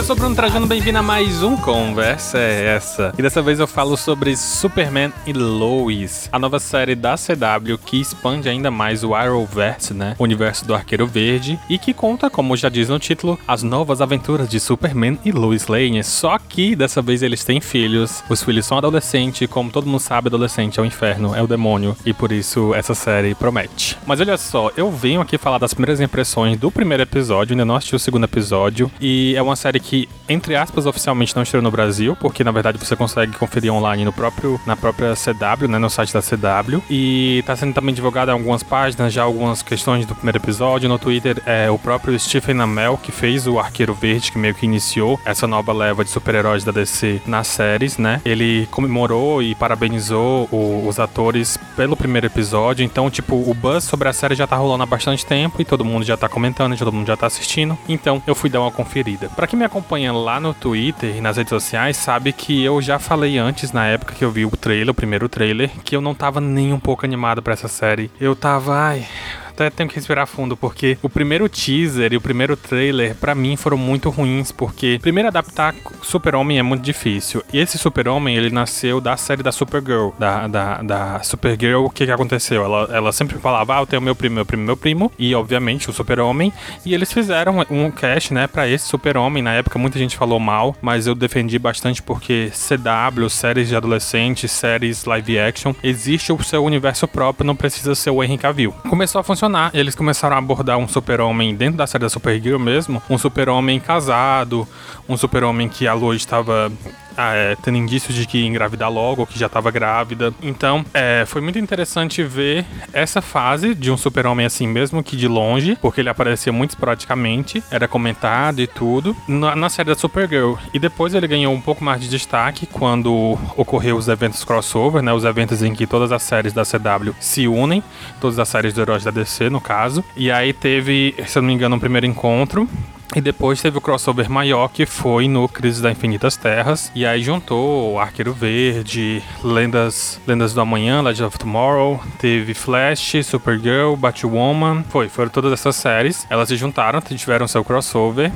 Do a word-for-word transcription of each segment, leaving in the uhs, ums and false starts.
sou Bruno Trajano, bem-vindo a mais um Conversa é Essa. E dessa vez eu falo sobre Superman e Lois, a nova série da C W que expande ainda mais o Arrowverse, né? O universo do Arqueiro Verde, e que conta, como já diz no título, as novas aventuras de Superman e Lois Lane. Só que dessa vez eles têm filhos, os filhos são adolescentes, e como todo mundo sabe, adolescente é o inferno, é o demônio, e por isso essa série promete. Mas olha só, eu venho aqui falar das primeiras impressões do primeiro episódio, ainda não assisti o segundo episódio, e é uma série que, entre aspas, oficialmente não estreou no Brasil, porque na verdade você consegue conferir online no próprio, na própria C W, né, no site da C W, e tá sendo também divulgada em algumas páginas, já algumas questões do primeiro episódio. No Twitter, é o próprio Stephen Amell, que fez o Arqueiro Verde, que meio que iniciou essa nova leva de super-heróis da D C nas séries, né, ele comemorou e parabenizou o, os atores pelo primeiro episódio. Então, tipo, o buzz sobre a série já tá rolando há bastante tempo, e todo mundo já tá comentando, e todo mundo já tá assistindo, então eu fui dar uma conferida. Pra quem me acompanha lá no Twitter e nas redes sociais, sabe que eu já falei antes, na época que eu vi o trailer, o primeiro trailer, que eu não tava nem um pouco animado pra essa série. Eu tava, ai... até tenho que respirar fundo, porque o primeiro teaser e o primeiro trailer, pra mim, foram muito ruins, porque primeiro adaptar Super-Homem é muito difícil, e esse Super-Homem, ele nasceu da série da Supergirl, da, da, da Supergirl. O que que aconteceu? Ela, ela sempre falava, ah, eu tenho meu primo, meu primo, meu primo, e obviamente o Super-Homem, e eles fizeram um cast, né, pra esse Super-Homem. Na época muita gente falou mal, mas eu defendi bastante, porque C W, séries de adolescentes, séries live action, existe o seu universo próprio, não precisa ser o Henry Cavill. Começou a funcionar. Eles começaram a abordar um super-homem dentro da série da Supergirl mesmo, um super-homem casado, um super-homem que a Lois estava ah, é, tendo indícios de que ia engravidar logo, ou que já estava grávida. Então, é, foi muito interessante ver essa fase de um super-homem assim, mesmo que de longe, porque ele aparecia muito esporadicamente, era comentado e tudo, na, na série da Supergirl. E depois ele ganhou um pouco mais de destaque quando ocorreu os eventos crossover, né, os eventos em que todas as séries da C W se unem, todas as séries de heróis da D C, no caso. E aí teve, se eu não me engano, um primeiro encontro, e depois teve o crossover maior, que foi no Crises das Infinitas Terras. E aí juntou Arqueiro Verde, Lendas, Lendas do Amanhã, Legends of Tomorrow. Teve Flash, Supergirl, Batwoman. Foi, foram todas essas séries. Elas se juntaram, tiveram seu crossover.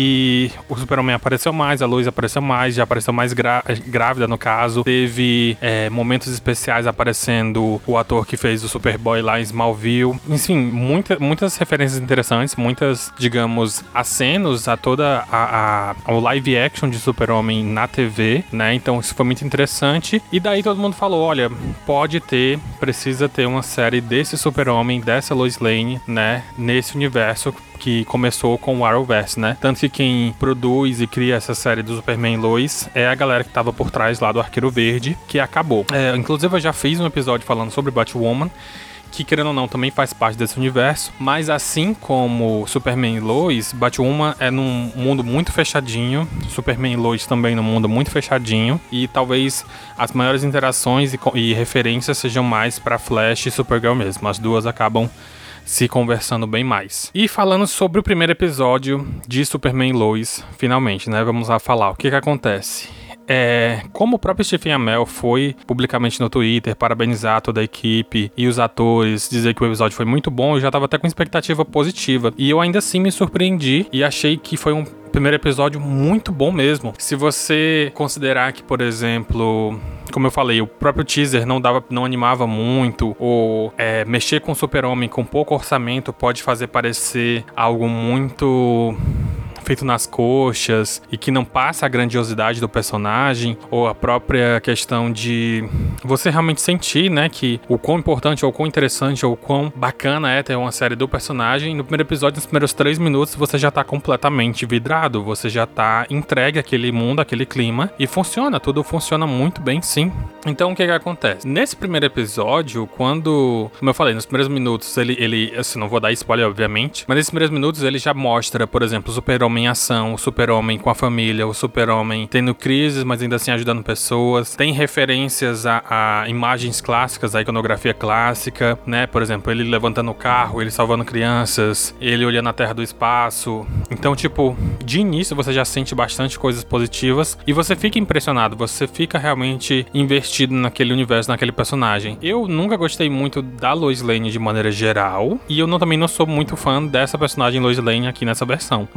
E o Super-Homem apareceu mais, a Lois apareceu mais, já apareceu mais gra- grávida no caso. Teve é, momentos especiais aparecendo o ator que fez o Superboy lá em Smallville. Enfim, muita, muitas referências interessantes, muitas, digamos, as acenos a toda a, a, ao live action de Super-Homem na T V, né? Então isso foi muito interessante. E daí todo mundo falou, olha, pode ter, precisa ter uma série desse Super-Homem, dessa Lois Lane, né? Nesse universo que começou com o Arrowverse, né? Tanto que quem produz e cria essa série do Superman e Lois é a galera que tava por trás lá do Arqueiro Verde, que acabou. É, inclusive eu já fiz um episódio falando sobre Batwoman, que, querendo ou não, também faz parte desse universo. Mas assim como Superman e Lois, Batwoman é num mundo muito fechadinho, Superman e Lois também num mundo muito fechadinho, e talvez as maiores interações e, e referências sejam mais pra Flash e Supergirl mesmo. As duas acabam se conversando bem mais. E falando sobre o primeiro episódio de Superman e Lois, finalmente, né, vamos lá falar o que que acontece. É, como o próprio Stephen Amell foi publicamente no Twitter parabenizar toda a equipe e os atores, dizer que o episódio foi muito bom, eu já tava até com expectativa positiva. E eu ainda assim me surpreendi e achei que foi um primeiro episódio muito bom mesmo. Se você considerar que, por exemplo, como eu falei, o próprio teaser não, dava, não animava muito, ou é, mexer com o Super-Homem com pouco orçamento pode fazer parecer algo muito feito nas coxas e que não passa a grandiosidade do personagem, ou a própria questão de você realmente sentir, né, que o quão importante ou quão interessante ou quão bacana é ter uma série do personagem. No primeiro episódio, nos primeiros três minutos, você já tá completamente vidrado, você já tá entregue àquele mundo, àquele clima, e funciona, tudo funciona muito bem, sim. Então, o que que acontece? Nesse primeiro episódio, quando, como eu falei, nos primeiros minutos, ele, ele assim, não vou dar spoiler, obviamente, mas nesses primeiros minutos ele já mostra, por exemplo, o Super-Homem em ação, o Super-Homem com a família, o Super-Homem tendo crises, mas ainda assim ajudando pessoas. Tem referências a, a imagens clássicas, a iconografia clássica, né? Por exemplo, ele levantando o carro, ele salvando crianças, ele olhando a Terra do espaço. Então, tipo, de início você já sente bastante coisas positivas e você fica impressionado, você fica realmente investido naquele universo, naquele personagem. Eu nunca gostei muito da Lois Lane de maneira geral, e eu não, também não sou muito fã dessa personagem Lois Lane aqui nessa versão, mas ela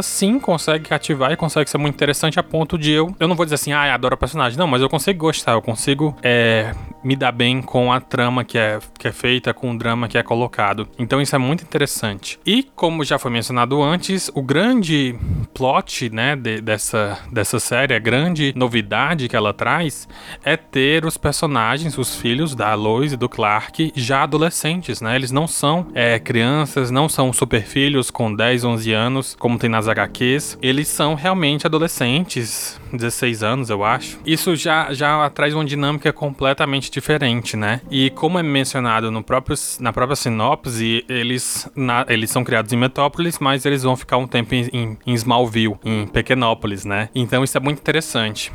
sim consegue cativar e consegue ser muito interessante a ponto de eu, eu não vou dizer assim, ah, eu adoro o personagem, não, mas eu consigo gostar, eu consigo é, me dar bem com a trama que é, que é feita, com o drama que é colocado. Então isso é muito interessante. E como já foi mencionado antes, o grande plot, né, de, dessa, dessa série, a grande novidade que ela traz é ter os personagens, os filhos da Lois e do Clark já adolescentes, né? Eles não são é, crianças, não são super filhos com dez, onze anos, como tem nas H Qs. Eles são realmente adolescentes, dezesseis anos, eu acho. Isso já, já traz uma dinâmica completamente diferente, né? E como é mencionado no próprio, na própria sinopse, eles, na, eles são criados em Metrópolis, mas eles vão ficar um tempo em, em, em Smallville, em Pequenópolis, né? Então isso é muito interessante.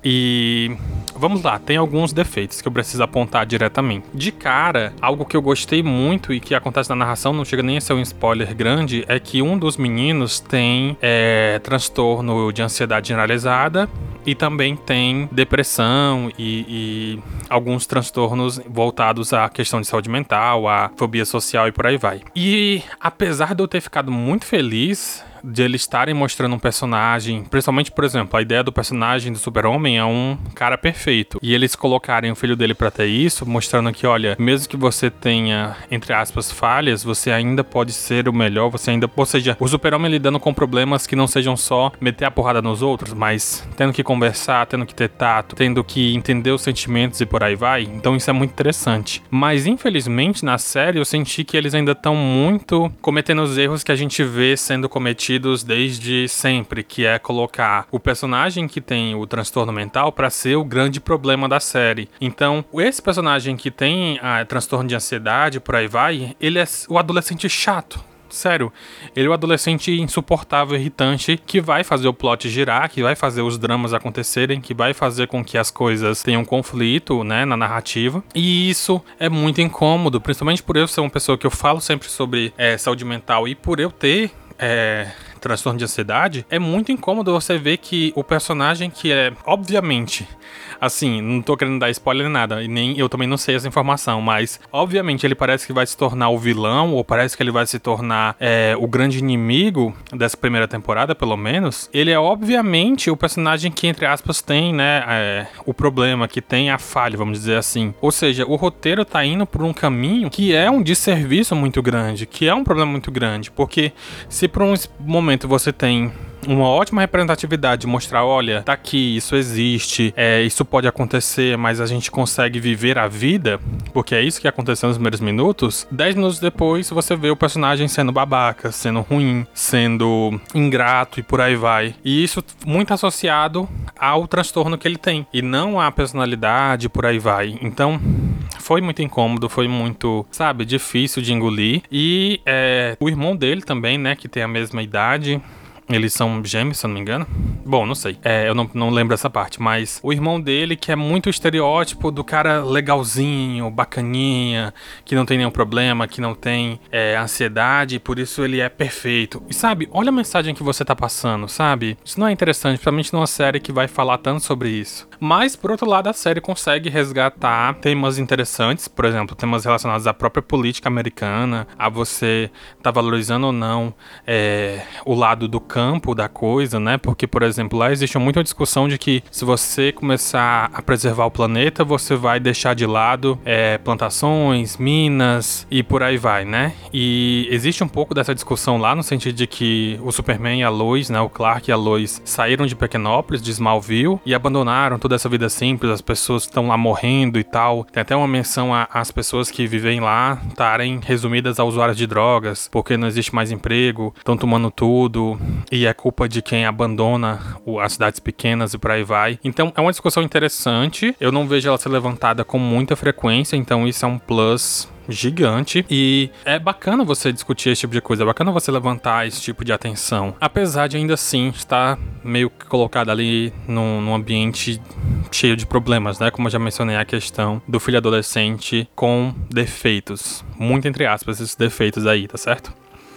E vamos lá, tem alguns defeitos que eu preciso apontar diretamente. De cara, algo que eu gostei muito e que acontece na narração, não chega nem a ser um spoiler grande, é que um dos meninos tem é, transtorno de ansiedade generalizada e também tem depressão e, e alguns transtornos voltados à questão de saúde mental, à fobia social e por aí vai. E apesar de eu ter ficado muito feliz de eles estarem mostrando um personagem, principalmente, por exemplo, a ideia do personagem do Super-Homem é um cara perfeito, e eles colocarem o filho dele pra ter isso, mostrando que, olha, mesmo que você tenha, entre aspas, falhas, você ainda pode ser o melhor, você ainda, ou seja, o Super-Homem lidando com problemas que não sejam só meter a porrada nos outros, mas tendo que conversar, tendo que ter tato, tendo que entender os sentimentos e por aí vai. Então isso é muito interessante. Mas, infelizmente, na série, eu senti que eles ainda estão muito cometendo os erros que a gente vê sendo cometidos desde sempre, que é colocar o personagem que tem o transtorno mental para ser o grande problema da série. Então, esse personagem que tem a transtorno de ansiedade, por aí vai, ele é o adolescente chato. Sério, ele é o adolescente insuportável, irritante, que vai fazer o plot girar, que vai fazer os dramas acontecerem, que vai fazer com que as coisas tenham conflito, né, na narrativa. E isso é muito incômodo, principalmente por eu ser uma pessoa que eu falo sempre sobre é, saúde mental e por eu ter É, transtorno de ansiedade, é muito incômodo você ver que o personagem que é, obviamente, assim, não tô querendo dar spoiler nem nada, e nem eu também não sei essa informação, mas obviamente ele parece que vai se tornar o vilão, ou parece que ele vai se tornar é, o grande inimigo dessa primeira temporada, pelo menos. Ele é obviamente o personagem que, entre aspas, tem, né, é, o problema, que tem a falha, vamos dizer assim. Ou seja, o roteiro tá indo por um caminho que é um desserviço muito grande, que é um problema muito grande, porque se por um momento você tem uma ótima representatividade de mostrar, olha, tá aqui, isso existe, é, isso pode acontecer, mas a gente consegue viver a vida, porque é isso que aconteceu nos primeiros minutos. Dez minutos depois, você vê o personagem sendo babaca, sendo ruim, sendo ingrato e por aí vai. E isso muito associado ao transtorno que ele tem, e não à personalidade, por aí vai. Então, foi muito incômodo, foi muito, sabe, difícil de engolir. E é, o irmão dele também, né, que tem a mesma idade, eles são gêmeos, se eu não me engano. Bom, não sei. É, eu não, não lembro essa parte. Mas o irmão dele, que é muito o estereótipo do cara legalzinho, bacaninha, que não tem nenhum problema, que não tem é, ansiedade, e por isso ele é perfeito. E sabe, olha a mensagem que você tá passando, sabe? Isso não é interessante, principalmente numa série que vai falar tanto sobre isso. Mas, por outro lado, a série consegue resgatar temas interessantes. Por exemplo, temas relacionados à própria política americana, a você tá valorizando ou não é, o lado do campo campo da coisa, né? Porque, por exemplo, lá existe muita discussão de que se você começar a preservar o planeta, você vai deixar de lado é, plantações, minas e por aí vai, né? E existe um pouco dessa discussão lá no sentido de que o Superman e a Lois, né? O Clark e a Lois saíram de Pequenópolis, de Smallville, e abandonaram toda essa vida simples, as pessoas estão lá morrendo e tal. Tem até uma menção às pessoas que vivem lá estarem resumidas a usuários de drogas, porque não existe mais emprego, estão tomando tudo, e é culpa de quem abandona as cidades pequenas e por aí vai. Então é uma discussão interessante, eu não vejo ela ser levantada com muita frequência, então isso é um plus gigante, e é bacana você discutir esse tipo de coisa, é bacana você levantar esse tipo de atenção, apesar de ainda assim estar meio que colocado ali num, num ambiente cheio de problemas, né? Como eu já mencionei, a questão do filho adolescente com defeitos, muito entre aspas esses defeitos aí, tá certo?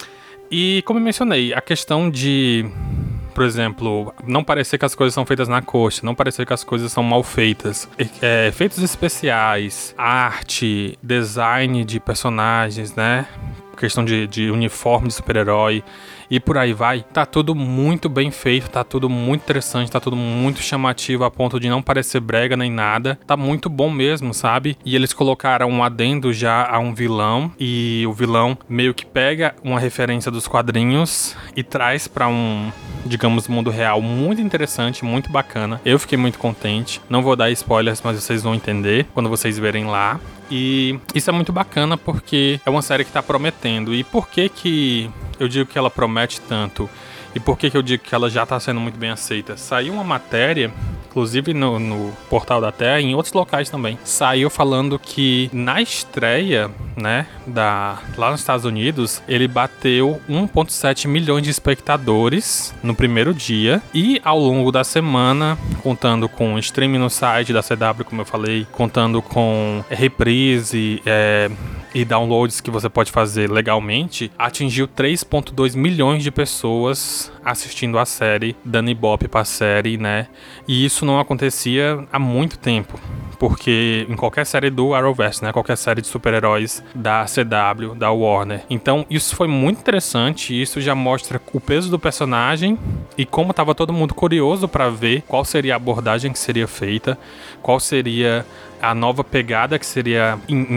E como eu mencionei, a questão de, por exemplo, não parecer que as coisas são feitas na coxa, não parecer que as coisas são mal feitas, é, efeitos especiais, arte, design de personagens, né? Questão de, de uniforme de super-herói e por aí vai. Tá tudo muito bem feito, tá tudo muito interessante, tá tudo muito chamativo a ponto de não parecer brega nem nada. Tá muito bom mesmo, sabe? E eles colocaram um adendo já a um vilão, e o vilão meio que pega uma referência dos quadrinhos e traz pra um, digamos, mundo real muito interessante, muito bacana. Eu fiquei muito contente. Não vou dar spoilers, mas vocês vão entender quando vocês verem lá. E isso é muito bacana porque é uma série que tá prometendo. E por que que eu digo que ela promete tanto? E por que que eu digo que ela já tá sendo muito bem aceita? Saiu uma matéria, inclusive no, no Portal da Terra e em outros locais também, saiu falando que na estreia, né, da, lá nos Estados Unidos, ele bateu um vírgula sete milhões de espectadores no primeiro dia, e ao longo da semana, contando com streaming no site da C W, como eu falei, contando com reprise, é, e downloads que você pode fazer legalmente, atingiu três vírgula dois milhões de pessoas assistindo a série, dando ibope pra série, né? E isso não acontecia há muito tempo, porque em qualquer série do Arrowverse, né? Qualquer série de super-heróis da C W, da Warner. Então, isso foi muito interessante, e isso já mostra o peso do personagem e como tava todo mundo curioso pra ver qual seria a abordagem que seria feita, qual seria a nova pegada que seria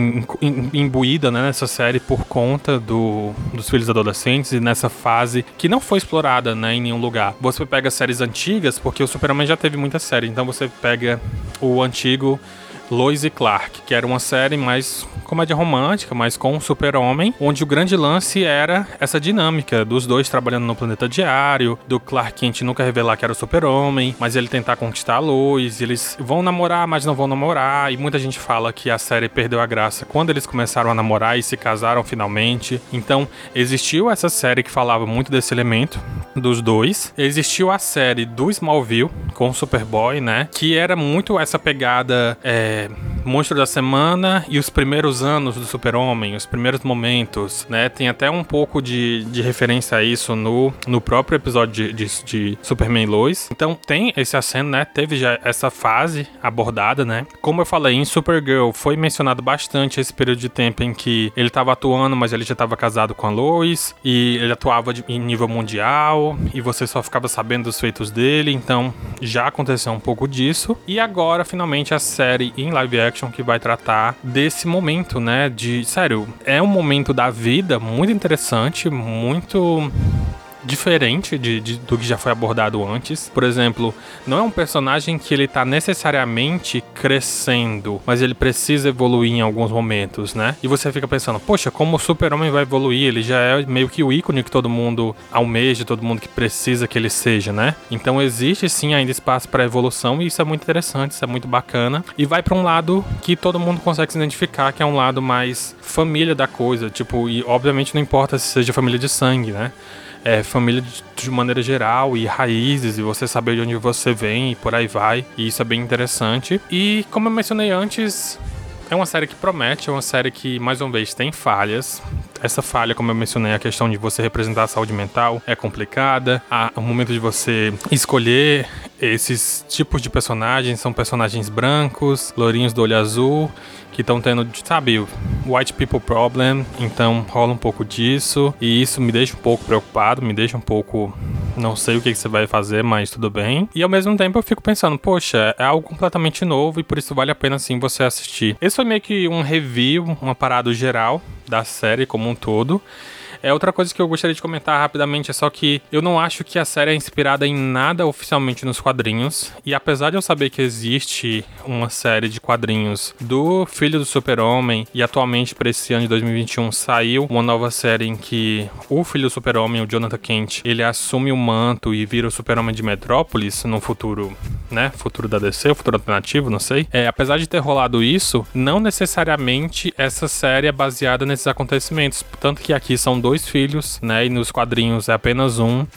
imbuída, né, nessa série por conta do, dos filhos adolescentes e nessa fase que não foi explorada, né, em nenhum lugar. Você pega séries antigas, porque o Super-Homem já teve muita série, então você pega o antigo Lois e Clark, que era uma série mais comédia romântica, mas com o Super-Homem, onde o grande lance era essa dinâmica dos dois trabalhando no planeta diário, do Clark Kent nunca revelar que era o Super-Homem, mas ele tentar conquistar a Lois, eles vão namorar, mas não vão namorar, e muita gente fala que a série perdeu a graça quando eles começaram a namorar e se casaram finalmente. Então, existiu essa série que falava muito desse elemento dos dois. Existiu a série do Smallville com o Superboy, né, que era muito essa pegada é, Monstro da Semana e os primeiros anos do Super-Homem, os primeiros momentos, né? Tem até um pouco de, de referência a isso no, no próprio episódio de, de, de Superman e Lois. Então tem esse aceno, né? Teve já essa fase abordada, né? Como eu falei, em Supergirl foi mencionado bastante esse período de tempo em que ele estava atuando, mas ele já estava casado com a Lois, e ele atuava de, em nível mundial, e você só ficava sabendo dos feitos dele, então já aconteceu um pouco disso. E agora, finalmente, a série em live action que vai tratar desse momento, né, de, sério, é um momento da vida muito interessante, muito diferente de, de, do que já foi abordado antes. Por exemplo, não é um personagem que ele tá necessariamente crescendo, mas ele precisa evoluir em alguns momentos, né? E você fica pensando, poxa, como o Super-Homem vai evoluir? Ele já é meio que o ícone que todo mundo almeja, todo mundo que precisa que ele seja, né? Então existe sim ainda espaço para evolução, e isso é muito interessante, isso é muito bacana. E vai para um lado que todo mundo consegue se identificar, que é um lado mais família da coisa, tipo, e obviamente não importa se seja família de sangue, né? É, família de, de maneira geral, e raízes, e você saber de onde você vem, e por aí vai, e isso é bem interessante. E como eu mencionei antes, é uma série que promete, é uma série que, mais uma vez, tem falhas. Essa falha, como eu mencionei, a questão de você representar a saúde mental é complicada. A, o momento de você escolher esses tipos de personagens, são personagens brancos, lourinhos do olho azul, que estão tendo, sabe, white people problem, então rola um pouco disso, e isso me deixa um pouco preocupado, me deixa um pouco, não sei o que, que você vai fazer, mas tudo bem. E ao mesmo tempo eu fico pensando, poxa, é algo completamente novo, e por isso vale a pena sim você assistir. Esse foi meio que um review, uma parada geral da série como um todo. É, outra coisa que eu gostaria de comentar rapidamente é só que eu não acho que a série é inspirada em nada oficialmente nos quadrinhos, e apesar de eu saber que existe uma série de quadrinhos do Filho do Super-Homem, e atualmente para esse ano de dois mil e vinte e um saiu uma nova série em que o Filho do Super-Homem, o Jonathan Kent, ele assume o manto e vira o Super-Homem de Metrópolis no futuro, né, futuro da D C, futuro alternativo, não sei. É, apesar de ter rolado isso, não necessariamente essa série é baseada nesses acontecimentos, tanto que aqui são dois filhos, né, e nos quadrinhos é apenas um.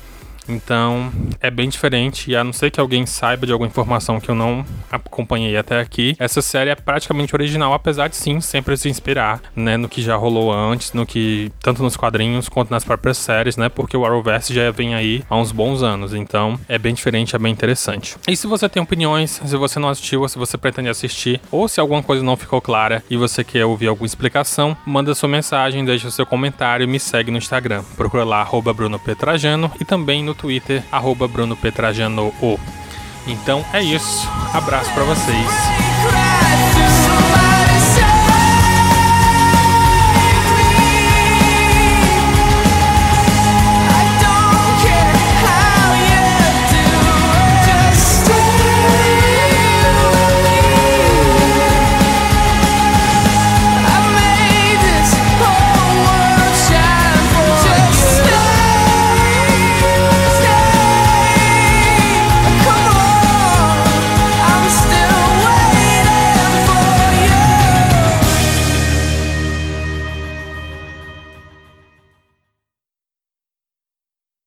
Então, é bem diferente, e a não ser que alguém saiba de alguma informação que eu não acompanhei até aqui, essa série é praticamente original, apesar de sim, sempre se inspirar, né, no que já rolou antes, no que, tanto nos quadrinhos quanto nas próprias séries, né, porque o Arrowverse já vem aí há uns bons anos, então é bem diferente, é bem interessante. E se você tem opiniões, se você não assistiu, ou se você pretende assistir, ou se alguma coisa não ficou clara e você quer ouvir alguma explicação, manda sua mensagem, deixa o seu comentário e me segue no Instagram. Procura lá, arroba Bruno Petrajano, e também no Twitter, arroba Bruno Petrajano. Então é isso, abraço pra vocês.